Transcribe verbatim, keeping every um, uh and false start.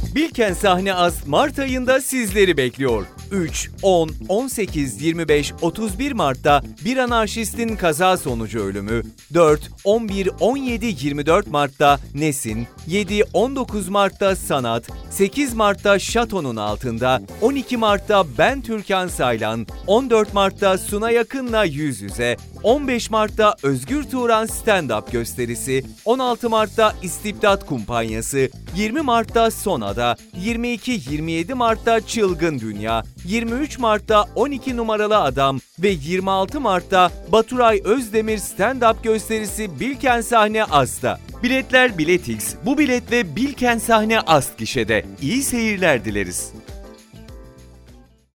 Bilkent Sahne As Mart ayında sizleri bekliyor. üç, on, on sekiz, yirmi beş, otuz bir Mart'ta bir anarşistin kaza sonucu ölümü, dört, on bir, on yedi, yirmi dört Mart'ta Nesin, yedi, on dokuz Mart'ta Sanat, sekiz Mart'ta Şato'nun altında, on iki Mart'ta Ben Türkan Saylan, on dört Mart'ta Suna Yakın'la yüz yüze, on beş Mart'ta Özgür Turan stand-up gösterisi, on altı Mart'ta İstibdat Kumpanyası, yirmi Mart'ta Sonada, yirmi iki yirmi yedi Mart'ta Çılgın Dünya, yirmi üç Mart'ta on iki numaralı Adam ve yirmi altı Mart'ta Baturay Özdemir stand-up gösterisi Bilkent Sahne As'ta. Biletler Biletix, bu bilet ve Bilkent Sahne As gişede. İyi seyirler dileriz.